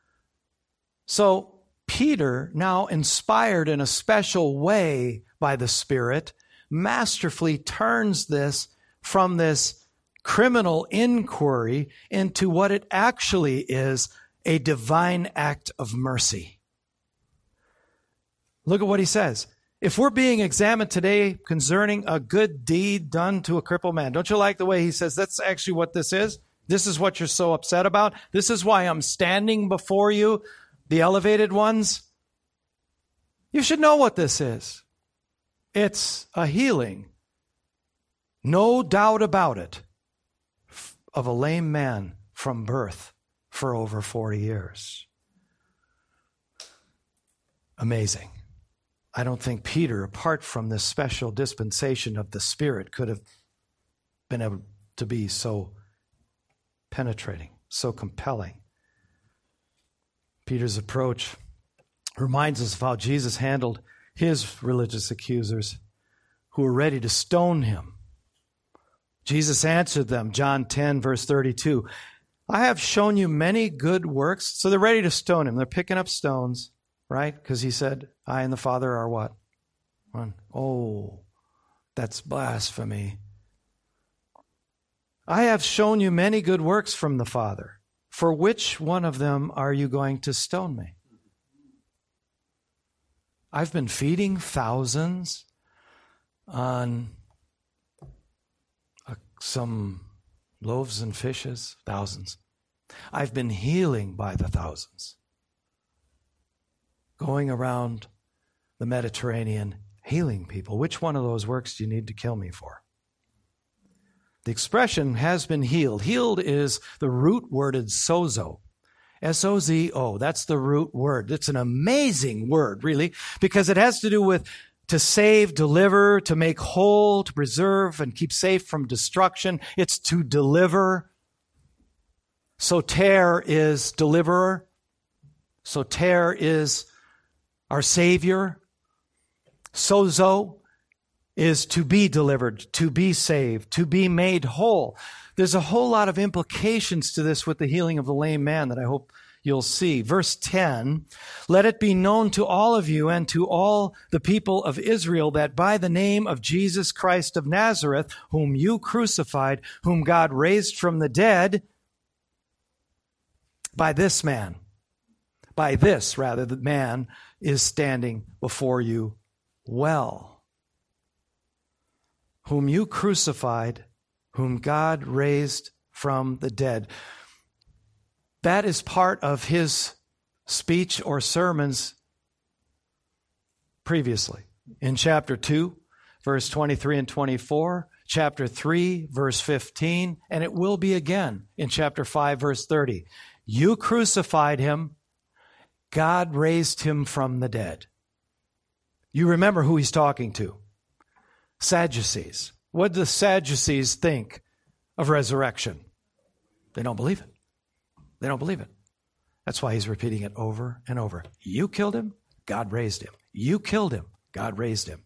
So Peter, now inspired in a special way by the Spirit, masterfully turns this from this criminal inquiry into what it actually is, a divine act of mercy. Look at what he says. If we're being examined today concerning a good deed done to a crippled man, don't you like the way he says that's actually what this is? This is what you're so upset about. This is why I'm standing before you, the elevated ones. You should know what this is. It's a healing, no doubt about it, of a lame man from birth for over 40 years. Amazing. I don't think Peter, apart from this special dispensation of the Spirit, could have been able to be so penetrating, so compelling. Peter's approach reminds us of how Jesus handled his religious accusers who were ready to stone him. Jesus answered them, John 10, verse 32, I have shown you many good works. So they're ready to stone him. They're picking up stones, right? Because he said, I and the Father are what? One. Oh, that's blasphemy. I have shown you many good works from the Father. For which one of them are you going to stone me? I've been feeding thousands. on some loaves and fishes, thousands. I've been healing by the thousands. Going around the Mediterranean, healing people. Which one of those works do you need to kill me for? The expression has been healed. Healed is the root worded sozo. S-O-Z-O. That's the root word. It's an amazing word, really, because it has to do with to save, deliver, to make whole, to preserve, and keep safe from destruction. It's to deliver. Soter is deliverer. Soter is our Savior. Sozo is to be delivered, to be saved, to be made whole. There's a whole lot of implications to this with the healing of the lame man that I hope you'll see. Verse 10, let it be known to all of you and to all the people of Israel that by the name of Jesus Christ of Nazareth, whom you crucified, whom God raised from the dead, by this man, the man is standing before you well. Whom you crucified, whom God raised from the dead. That is part of his speech or sermons previously. In chapter 2, verse 23 and 24, chapter 3, verse 15, and it will be again in chapter 5, verse 30. You crucified him, God raised him from the dead. You remember who he's talking to. Sadducees. What do the Sadducees think of resurrection? They don't believe it. They don't believe it. That's why he's repeating it over and over. You killed him, God raised him. You killed him, God raised him.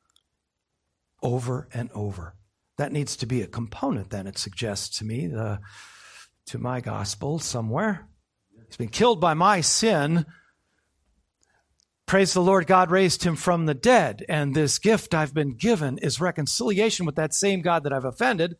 Over and over. That needs to be a component, then, it suggests to me, to my gospel somewhere. He's been killed by my sin. Praise the Lord, God raised him from the dead. And this gift I've been given is reconciliation with that same God that I've offended.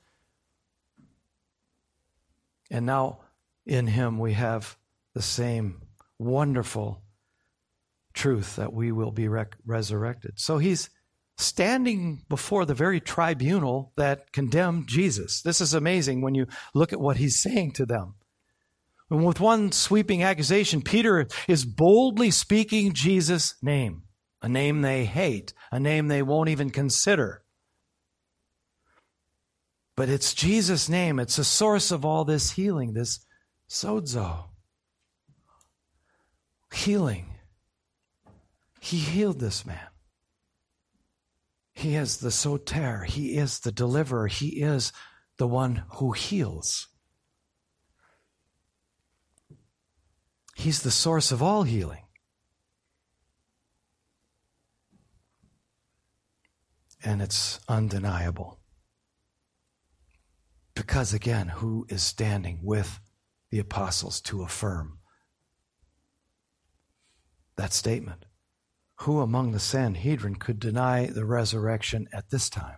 And now in him we have the same wonderful truth that we will be resurrected. So he's standing before the very tribunal that condemned Jesus. This is amazing when you look at what he's saying to them. And with one sweeping accusation, Peter is boldly speaking Jesus' name, a name they hate, a name they won't even consider. But it's Jesus' name. It's the source of all this healing, this sozo. Healing. He healed this man. He is the soter. He is the deliverer. He is the one who heals. He's the source of all healing. And it's undeniable. Because again, who is standing with the apostles to affirm that statement? Who among the Sanhedrin could deny the resurrection at this time?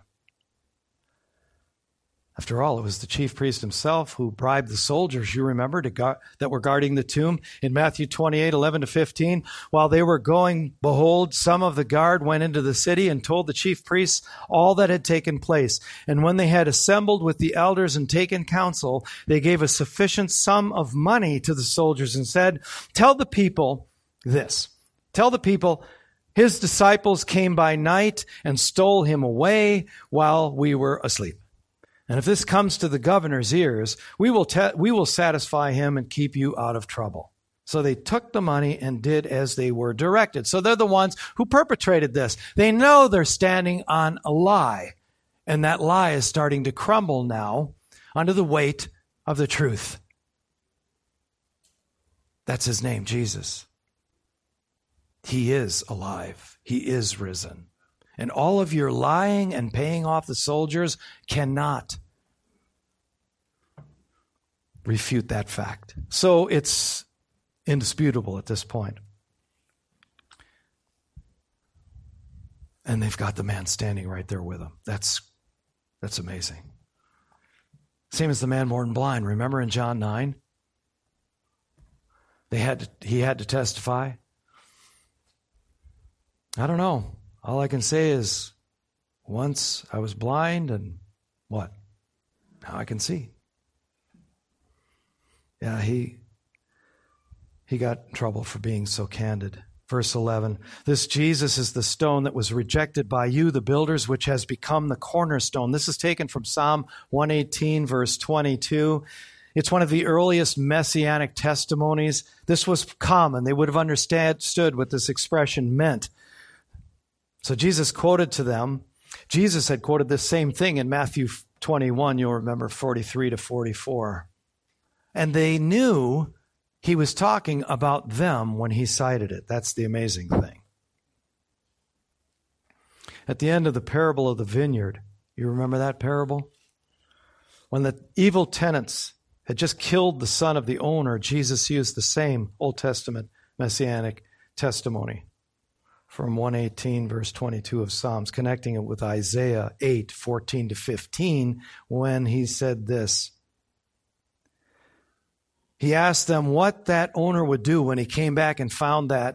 After all, it was the chief priest himself who bribed the soldiers, you remember, that were guarding the tomb. In Matthew 28, 11-15, while they were going, behold, some of the guard went into the city and told the chief priests all that had taken place. And when they had assembled with the elders and taken counsel, they gave a sufficient sum of money to the soldiers and said, tell the people this. Tell the people, his disciples came by night and stole him away while we were asleep. And if this comes to the governor's ears, we will satisfy him and keep you out of trouble. So they took the money and did as they were directed. So they're the ones who perpetrated this. They know they're standing on a lie. And that lie is starting to crumble now under the weight of the truth. That's his name, Jesus. He is alive. He is risen. And all of your lying and paying off the soldiers cannot refute that fact. So it's indisputable at this point. And they've got the man standing right there with them. That's amazing. Same as the man born blind. Remember in John 9? He had to testify. I don't know. All I can say is Once I was blind, and what? Now I can see. Yeah, he got in trouble for being so candid. Verse 11, this Jesus is the stone that was rejected by you, the builders, which has become the cornerstone. This is taken from Psalm 118, verse 22. It's one of the earliest messianic testimonies. This was common. They would have understood what this expression meant. So Jesus quoted to them. Jesus had quoted this same thing in Matthew 21, you'll remember, 43 to 44. And they knew he was talking about them when he cited it. That's the amazing thing. At the end of the parable of the vineyard, you remember that parable? When the evil tenants had just killed the son of the owner, Jesus used the same Old Testament messianic testimony from 118, verse 22 of Psalms, connecting it with Isaiah 8, 14 to 15, when he said this. He asked them what that owner would do when he came back and found that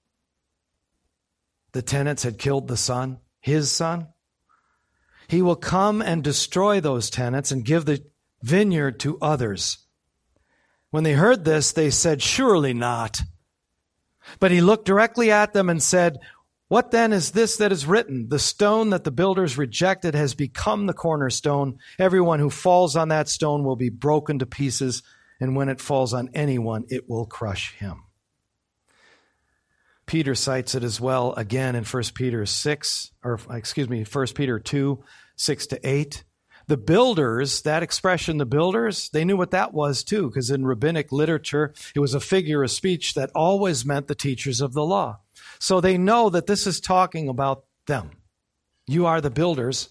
the tenants had killed the son, his son. He will come and destroy those tenants and give the vineyard to others. When they heard this, they said, surely not. But he looked directly at them and said, what then is this that is written? The stone that the builders rejected has become the cornerstone. Everyone who falls on that stone will be broken to pieces, and when it falls on anyone, it will crush him. Peter cites it as well again in 1 Peter 2, 6 to 8. The builders, that expression, the builders, they knew what that was too, because in rabbinic literature, it was a figure of speech that always meant the teachers of the law. So they know that this is talking about them. You are the builders.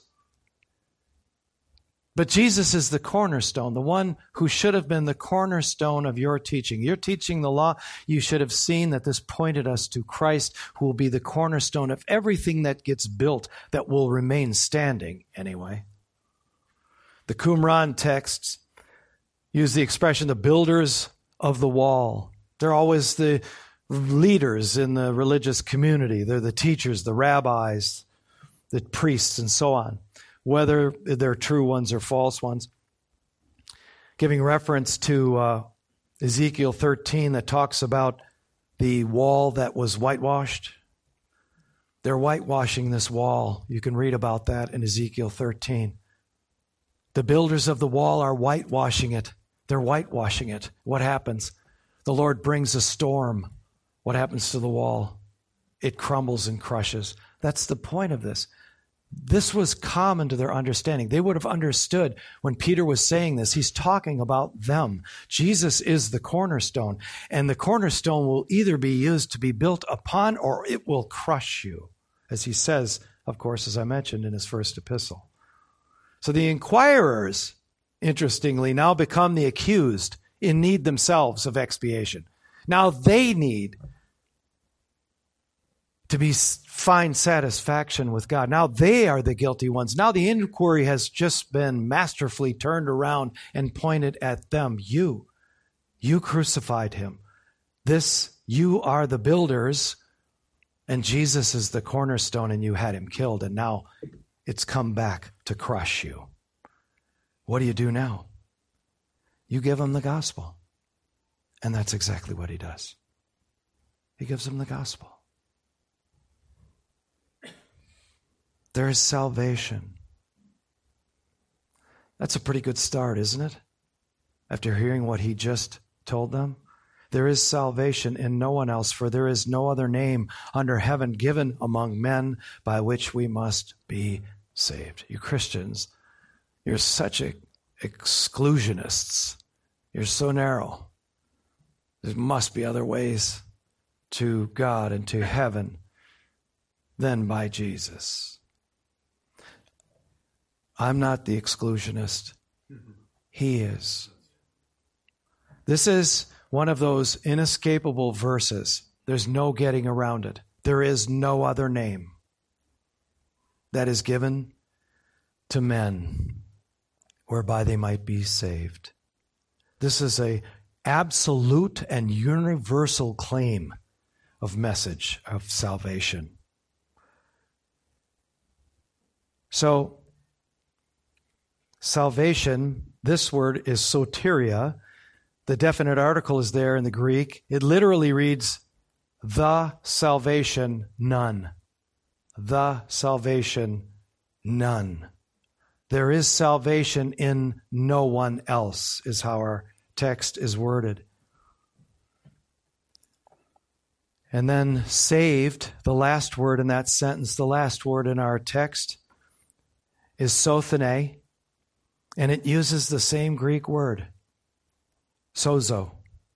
But Jesus is the cornerstone, the one who should have been the cornerstone of your teaching. You're teaching the law. You should have seen that this pointed us to Christ, who will be the cornerstone of everything that gets built that will remain standing anyway. The Qumran texts use the expression, the builders of the wall. They're always the leaders in the religious community. They're the teachers, the rabbis, the priests, and so on, whether they're true ones or false ones. Giving reference to Ezekiel 13 that talks about the wall that was whitewashed. They're whitewashing this wall. You can read about that in Ezekiel 13. The builders of the wall are whitewashing it. They're whitewashing it. What happens? The Lord brings a storm. What happens to the wall? It crumbles and crushes. That's the point of this. This was common to their understanding. They would have understood when Peter was saying this. He's talking about them. Jesus is the cornerstone, and the cornerstone will either be used to be built upon or it will crush you, as he says, of course, as I mentioned in his first epistle. So the inquirers, interestingly, now become the accused in need themselves of expiation. Now they need to find satisfaction with God. Now they are the guilty ones. Now the inquiry has just been masterfully turned around and pointed at them. You crucified him. You are the builders, and Jesus is the cornerstone, and you had him killed, and now it's come back to crush you. What do you do now? You give him the gospel. And that's exactly what he does. He gives them the gospel. There is salvation. That's a pretty good start, isn't it? After hearing what he just told them. There is salvation in no one else, for there is no other name under heaven given among men by which we must be saved. You Christians, you're such exclusionists. You're so narrow. There must be other ways to God and to heaven than by Jesus. I'm not the exclusionist. He is. This is one of those inescapable verses. There's no getting around it. There is no other name that is given to men whereby they might be saved. This is an absolute and universal claim of message of salvation. So, salvation, this word is soteria. The definite article is there in the Greek. It literally reads, the salvation none. The salvation none. There is salvation in no one else, is how our text is worded. And then saved, the last word in that sentence, the last word in our text, is sothene, and it uses the same Greek word, sozo.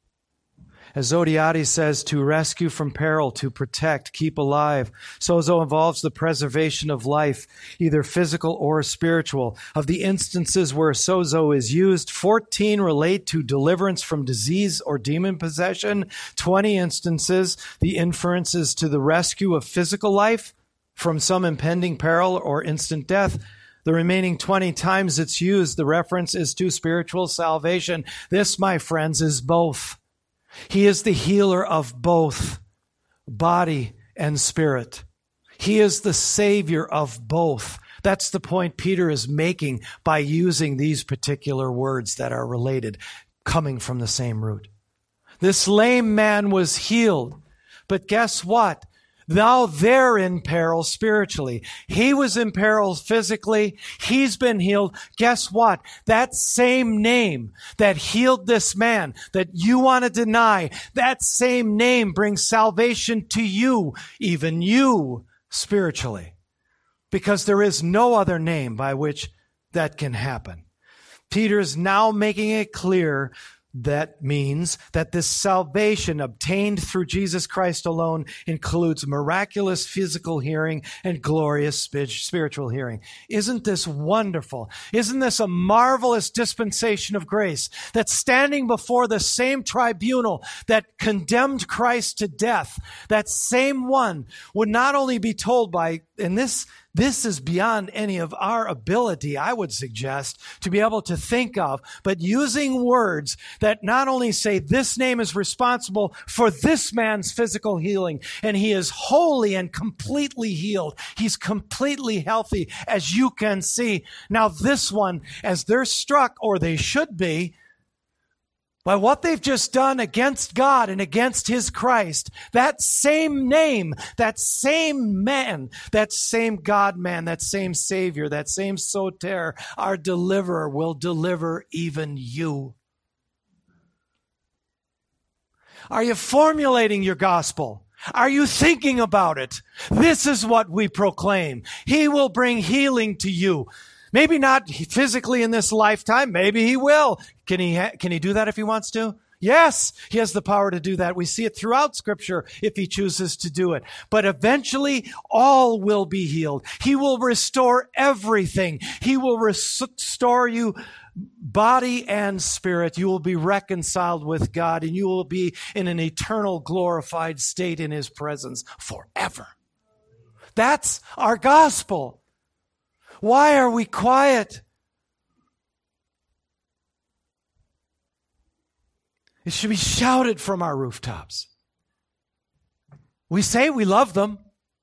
As Zodiades says, to rescue from peril, to protect, keep alive. Sozo involves the preservation of life, either physical or spiritual. Of the instances where sozo is used, 14 relate to deliverance from disease or demon possession. 20 instances, the inference is to the rescue of physical life from some impending peril or instant death. The remaining 20 times it's used, the reference is to spiritual salvation. This, my friends, is both. He is the healer of both body and spirit. He is the Savior of both. That's the point Peter is making by using these particular words that are related, coming from the same root. This lame man was healed, but guess what? Now they're in peril spiritually. He was in peril physically. He's been healed. Guess what? That same name that healed this man that you want to deny, that same name brings salvation to you, even you spiritually, because there is no other name by which that can happen. Peter's now making it clear. That means that this salvation obtained through Jesus Christ alone includes miraculous physical hearing and glorious spiritual hearing. Isn't this wonderful? Isn't this a marvelous dispensation of grace that standing before the same tribunal that condemned Christ to death, that same one would not only be told by, and this is beyond any of our ability, I would suggest, to be able to think of, but using words that not only say this name is responsible for this man's physical healing, and he is wholly and completely healed. He's completely healthy, as you can see. Now this one, as they're struck, or they should be, by what they've just done against God and against his Christ, that same name, that same man, that same God-man, that same Savior, that same Soter, our deliverer, will deliver even you. Are you formulating your gospel? Are you thinking about it? This is what we proclaim. He will bring healing to you. Maybe not physically in this lifetime. Maybe he will. Can he do that if he wants to? Yes, he has the power to do that. We see it throughout Scripture if he chooses to do it. But eventually, all will be healed. He will restore everything. He will restore you body and spirit. You will be reconciled with God, and you will be in an eternal glorified state in his presence forever. That's our gospel. Why are we quiet? It should be shouted from our rooftops. We say we love them.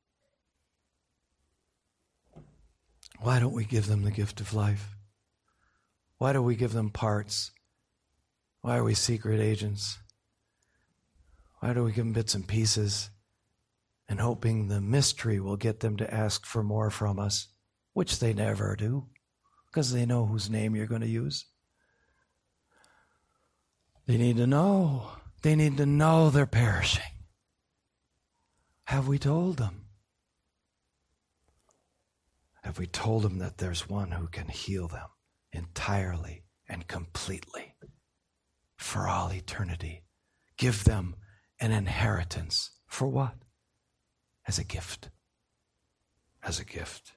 Why don't we give them the gift of life? Why do we give them parts? Why are we secret agents? Why do we give them bits and pieces and hoping the mystery will get them to ask for more from us? Which they never do, because they know whose name you're going to use. They need to know. They need to know they're perishing. Have we told them? Have we told them that there's one who can heal them entirely and completely for all eternity? Give them an inheritance. For what? As a gift. As a gift.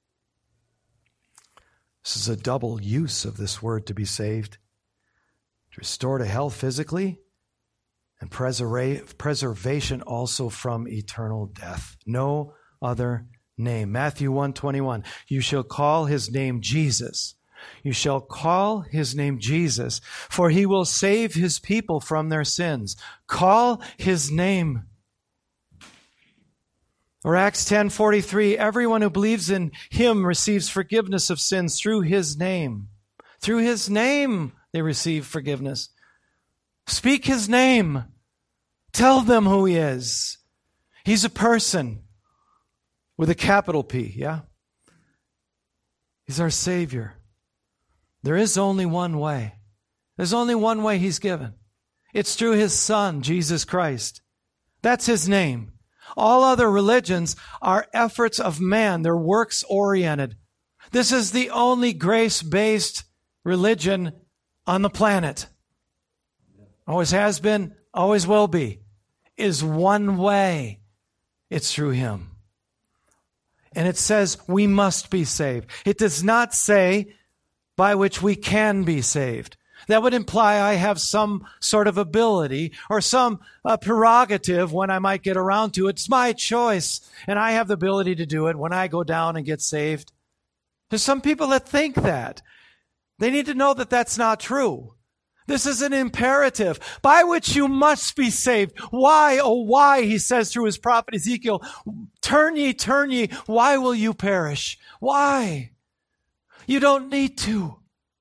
This is a double use of this word to be saved. To restore to health physically and preservation also from eternal death. No other name. Matthew 1:21. You shall call his name Jesus. You shall call his name Jesus, for he will save his people from their sins. Call his name. Or Acts 10:43, everyone who believes in him receives forgiveness of sins through his name. Through his name they receive forgiveness. Speak his name. Tell them who he is. He's a person with a capital P, yeah? He's our Savior. There is only one way. There's only one way he's given. It's through his Son, Jesus Christ. That's his name. All other religions are efforts of man. They're works-oriented. This is the only grace-based religion on the planet. Always has been, always will be. Is one way. It's through him. And it says we must be saved. It does not say by which we can be saved. That would imply I have some sort of ability or some prerogative when I might get around to it. It's my choice, and I have the ability to do it when I go down and get saved. There's some people that think that. They need to know that that's not true. This is an imperative by which you must be saved. Why, oh why, he says through his prophet Ezekiel, turn ye, why will you perish? Why? You don't need to.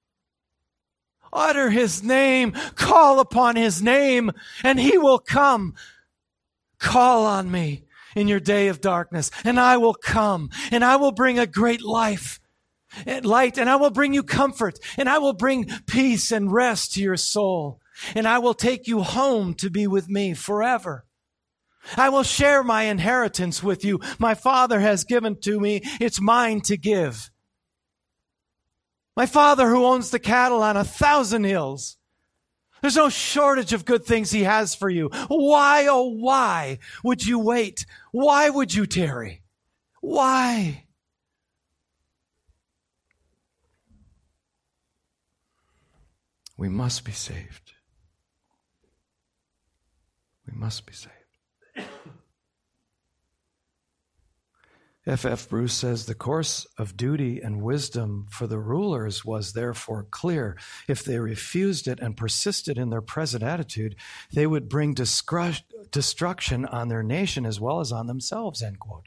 Utter his name, call upon his name, and he will come. Call on me in your day of darkness, and I will come, and I will bring a great life and light, and I will bring you comfort, and I will bring peace and rest to your soul, and I will take you home to be with me forever. I will share my inheritance with you. My Father has given to me. It's mine to give. My Father who owns the cattle on 1,000 hills. There's no shortage of good things he has for you. Why, oh why would you wait? Why would you tarry? Why? We must be saved. We must be saved. F. Bruce says, the course of duty and wisdom for the rulers was therefore clear. If they refused it and persisted in their present attitude, they would bring destruction on their nation as well as on themselves, end quote.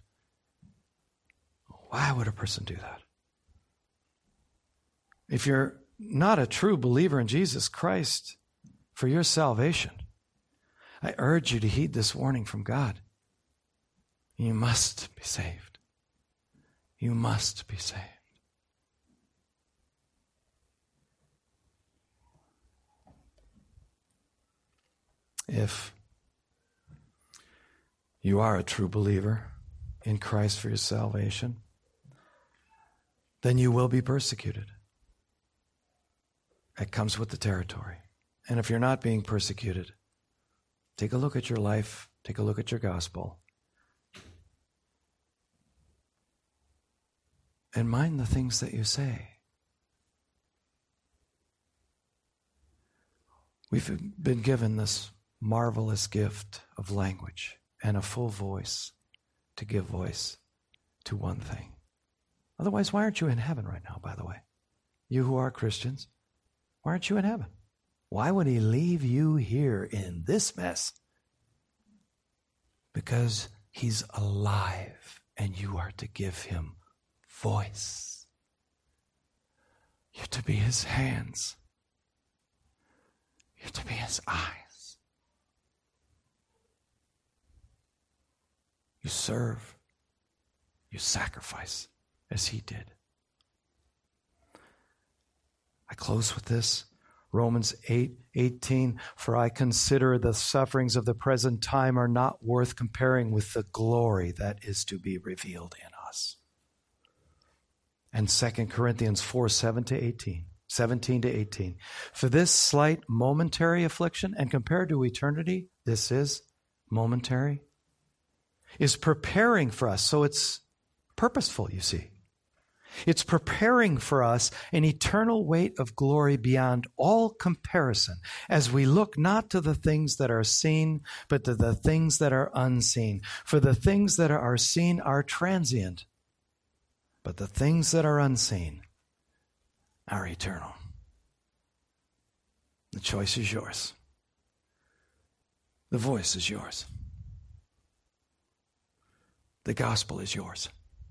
Why would a person do that? If you're not a true believer in Jesus Christ for your salvation, I urge you to heed this warning from God. You must be saved. You must be saved. If you are a true believer in Christ for your salvation, then you will be persecuted. That comes with the territory. And if you're not being persecuted, take a look at your life, take a look at your gospel, and mind the things that you say. We've been given this marvelous gift of language and a full voice to give voice to one thing. Otherwise, why aren't you in heaven right now, by the way? You who are Christians, why aren't you in heaven? Why would he leave you here in this mess? Because he's alive and you are to give him voice. You're to be his hands. You're to be his eyes. You serve. You sacrifice as he did. I close with this. Romans 8:18, for I consider the sufferings of the present time are not worth comparing with the glory that is to be revealed in us. And 2 Corinthians 4:17-18. For this slight momentary affliction, and compared to eternity, this is momentary, is preparing for us. So it's purposeful, you see. It's preparing for us an eternal weight of glory beyond all comparison as we look not to the things that are seen, but to the things that are unseen. For the things that are seen are transient, but the things that are unseen are eternal. The choice is yours. The voice is yours. The gospel is yours.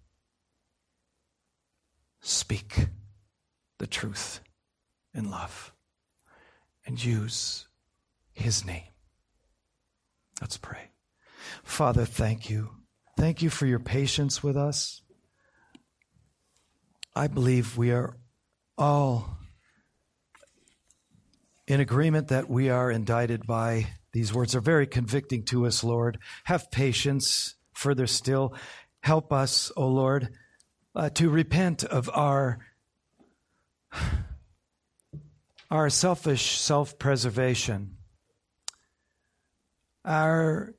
Speak the truth in love and use his name. Let's pray. Father, thank you. Thank you for your patience with us. I believe we are all in agreement that we are indicted by these words. Are very convicting to us, Lord. Have patience. Further still, help us, O Lord, to repent of our selfish self-preservation, our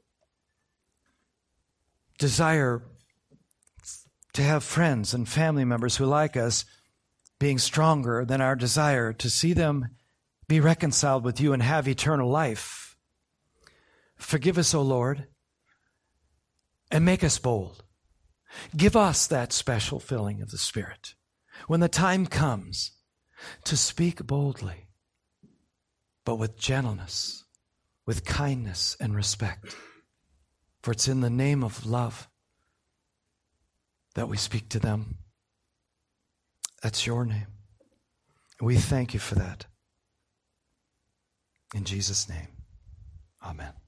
desire to have friends and family members who like us being stronger than our desire to see them be reconciled with you and have eternal life. Forgive us, O Lord, and make us bold. Give us that special filling of the Spirit when the time comes to speak boldly, but with gentleness, with kindness and respect. For it's in the name of love that we speak to them. That's your name. We thank you for that. In Jesus' name, amen.